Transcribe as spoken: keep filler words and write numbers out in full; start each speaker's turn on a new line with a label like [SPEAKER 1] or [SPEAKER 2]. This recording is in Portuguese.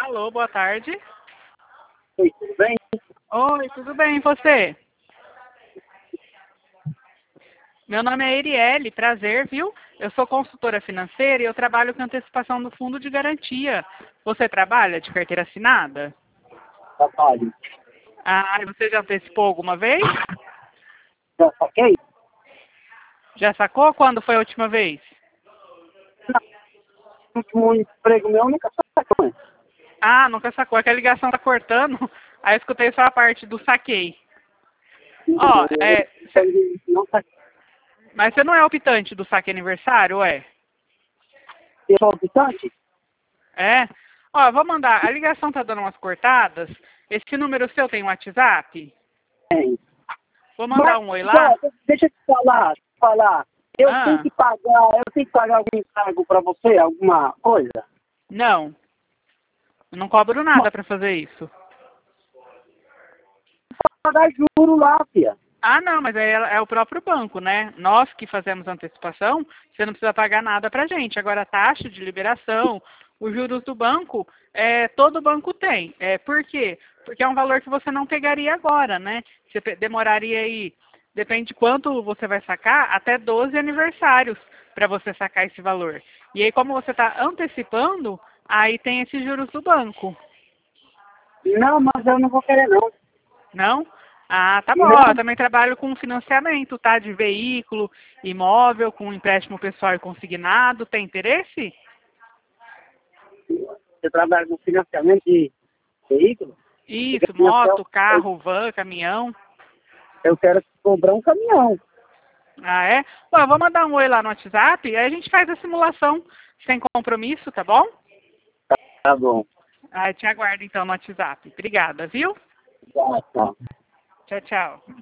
[SPEAKER 1] Alô, boa tarde.
[SPEAKER 2] Oi, tudo bem?
[SPEAKER 1] Oi, tudo bem, e você? Meu nome é Erielle, prazer, viu? Eu sou consultora financeira e eu trabalho com antecipação do fundo de garantia. Você trabalha de carteira assinada?
[SPEAKER 2] Trabalho.
[SPEAKER 1] Ah, e você já antecipou alguma vez?
[SPEAKER 2] Já saquei?
[SPEAKER 1] Já sacou? Quando foi a última vez?
[SPEAKER 2] No último emprego meu, nunca sacou.
[SPEAKER 1] Ah, nunca sacou. É que a ligação tá cortando. Aí eu escutei só a parte do saquei. Ó, é, cê-
[SPEAKER 2] Não saquei.
[SPEAKER 1] mas você não é optante do saque aniversário, é?
[SPEAKER 2] Eu sou habitante?
[SPEAKER 1] É? Ó, eu vou mandar. A ligação tá dando umas cortadas. Esse número seu tem WhatsApp?
[SPEAKER 2] Tem.
[SPEAKER 1] Vou mandar
[SPEAKER 2] Mas,
[SPEAKER 1] um oi lá.
[SPEAKER 2] ó, deixa eu te falar, te falar. Eu tenho
[SPEAKER 1] Ah,
[SPEAKER 2] que pagar, eu tenho que pagar algum encargo pra você, alguma coisa?
[SPEAKER 1] não. Eu não cobro nada pra fazer isso.
[SPEAKER 2] Pagar juro lá, filha.
[SPEAKER 1] Ah, não, mas aí é é o próprio banco, né? Nós que fazemos antecipação, você não precisa pagar nada pra gente. Agora, a taxa de liberação, os juros do banco, é, todo banco tem. É, por quê? Porque é um valor que você não pegaria agora, né? Você pe- demoraria aí, depende de quanto você vai sacar, até doze aniversários para você sacar esse valor. E aí, como você está antecipando, aí tem esses juros do banco.
[SPEAKER 2] Não, mas eu não vou querer, não.
[SPEAKER 1] Não? Ah, tá bom. Ó, eu
[SPEAKER 2] Não,
[SPEAKER 1] também trabalho com financiamento, tá? De veículo, imóvel, com empréstimo pessoal e consignado. Tem interesse?
[SPEAKER 2] eu trabalho no financiamento de veículo.
[SPEAKER 1] Isso, moto, carro, van, caminhão.
[SPEAKER 2] Eu quero cobrar um caminhão.
[SPEAKER 1] Ah, é? Bom, eu vou mandar um oi lá no WhatsApp, aí a gente faz a simulação sem compromisso, tá bom?
[SPEAKER 2] Tá bom.
[SPEAKER 1] Ah, eu te aguardo então no WhatsApp. Obrigada, viu?
[SPEAKER 2] Tá, tá.
[SPEAKER 1] Tchau, tchau.